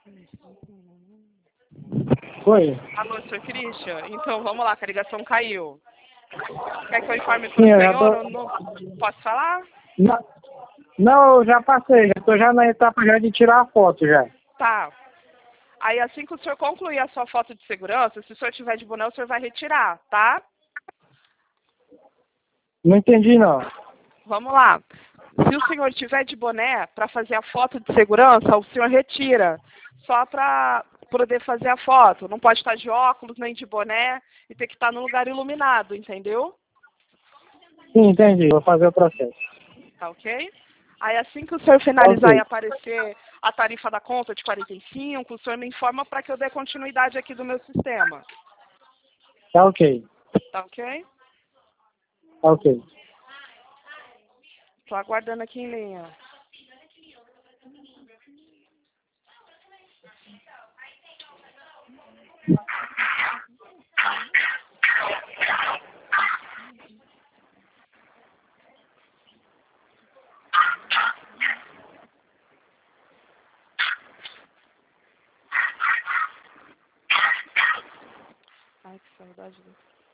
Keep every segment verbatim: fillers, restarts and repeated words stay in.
Oi. Alô, senhor Christian? Então, vamos lá, que a ligação caiu. Quer que eu informe para Sim, o eu já senhor? tô... ou não? Posso falar? Não, não, eu já passei, já estou já na etapa já de tirar a foto já. Tá. Aí, assim que o senhor concluir a sua foto de segurança, se o senhor tiver de boné, o senhor vai retirar, tá? Não entendi, não. Vamos lá. Se o senhor tiver de boné para fazer a foto de segurança, o senhor retira. Só para poder fazer a foto. Não pode estar de óculos nem de boné e ter que estar num lugar iluminado, entendeu? Sim, entendi. Vou fazer o processo. Tá ok? Aí assim que o senhor finalizar Ok. e aparecer a tarifa da conta de quarenta e cinco, o senhor me informa para que eu dê continuidade aqui do meu sistema. Tá ok. Tá ok? Tá ok. Tô aguardando aqui em linha. Ai, que saudade do...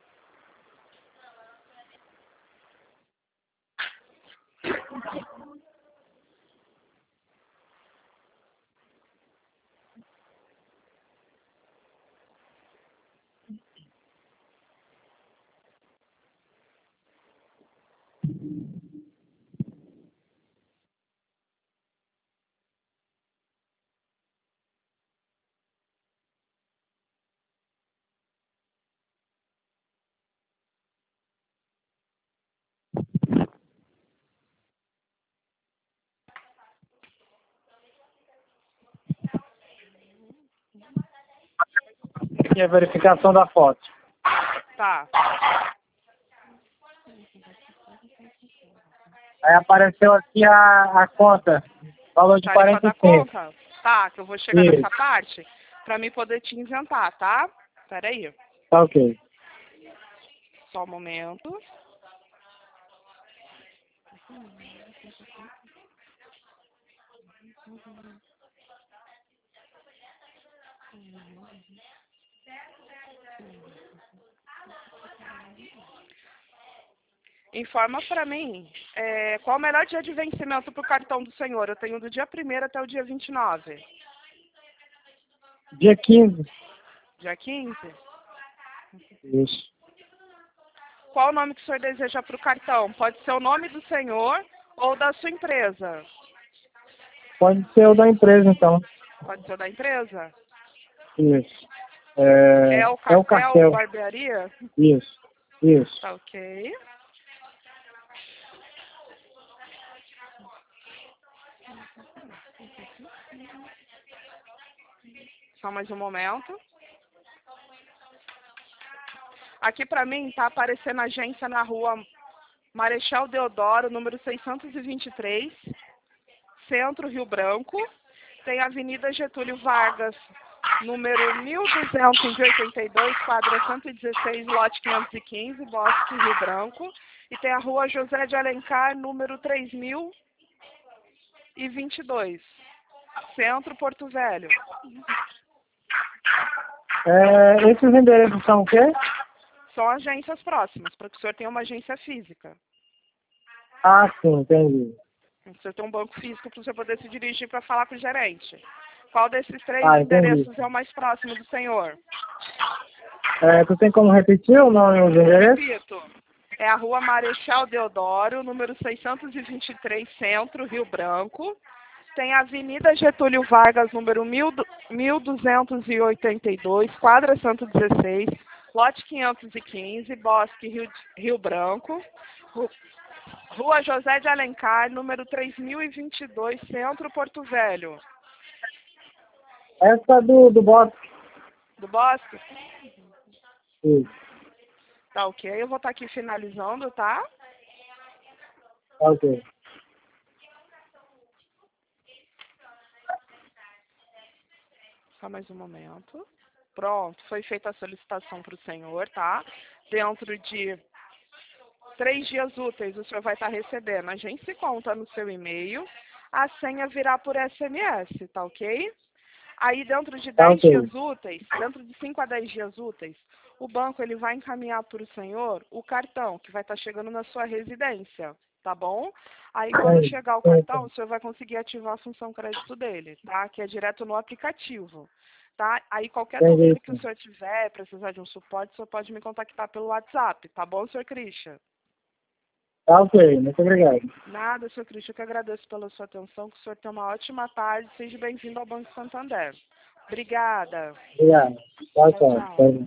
E a verificação da foto. Tá. Aí apareceu aqui a, a conta. Valor de Tarifa quarenta e da cinco. conta? Tá, que eu vou chegar Isso. nessa parte para mim poder te isentar, tá? Pera aí. Tá ok. Só um momento. Informa para mim é, qual o melhor dia de vencimento para o cartão do senhor. Eu tenho do dia primeiro até o dia vinte e nove. Dia quinze. Dia quinze? Isso. Qual o nome que o senhor deseja para o cartão? Pode ser o nome do senhor ou da sua empresa? Pode ser o da empresa, então. Pode ser o da empresa? Isso. É, É o é o cartel cartel. barbearia? Isso. Isso. Tá ok. Só mais um momento. Aqui para mim tá aparecendo a agência na rua Marechal Deodoro, número seiscentos e vinte e três, Centro, Rio Branco. Tem a Avenida Getúlio Vargas, número mil duzentos e oitenta e dois, quadra cento e dezesseis, lote quinhentos e quinze, Bosque, Rio Branco. E tem a rua José de Alencar, número três mil e vinte e dois, Centro, Porto Velho. É, esses endereços são o quê? São agências próximas, para que o senhor tenha uma agência física. Ah, sim, entendi. O senhor tem um banco físico para o senhor poder se dirigir para falar com o gerente. Qual desses três Ah, entendi. endereços é o mais próximo do senhor? É, tu tem como repetir o nome e os endereços? Repito, é a rua Marechal Deodoro, número seiscentos e vinte e três, Centro, Rio Branco. Tem a Avenida Getúlio Vargas, número mil duzentos e oitenta e dois, quadra cento e dezesseis, lote quinhentos e quinze, Bosque, Rio, Rio Branco. Ru- Rua José de Alencar, número três mil e vinte e dois, Centro, Porto Velho. Essa do, do bosque. Do Bosque? Isso. Tá ok, eu vou estar aqui finalizando, tá? Tá ok. Só mais um momento. Pronto, foi feita a solicitação para o senhor, tá? Dentro de três dias úteis, o senhor vai estar recebendo. A gente se conta no seu e-mail. A senha virá por S M S, tá ok? Aí dentro de Tá dez ok. dias úteis, dentro de cinco a dez dias úteis, o banco ele vai encaminhar para o senhor o cartão que vai estar chegando na sua residência, tá bom? Aí quando Entendi. chegar o cartão, o senhor vai conseguir ativar a função crédito dele, tá? Que é direto no aplicativo, tá? Aí qualquer Entendi, dúvida que o sim. senhor tiver, precisar de um suporte, o senhor pode me contactar pelo WhatsApp, tá bom, senhor Christian? Tá ok, muito obrigado. Nada, senhor Christian, eu que agradeço pela sua atenção, que o senhor tenha uma ótima tarde, seja bem-vindo ao Banco Santander. Obrigada. Obrigado. Tchau, Tchau, tchau. tchau. Tchau.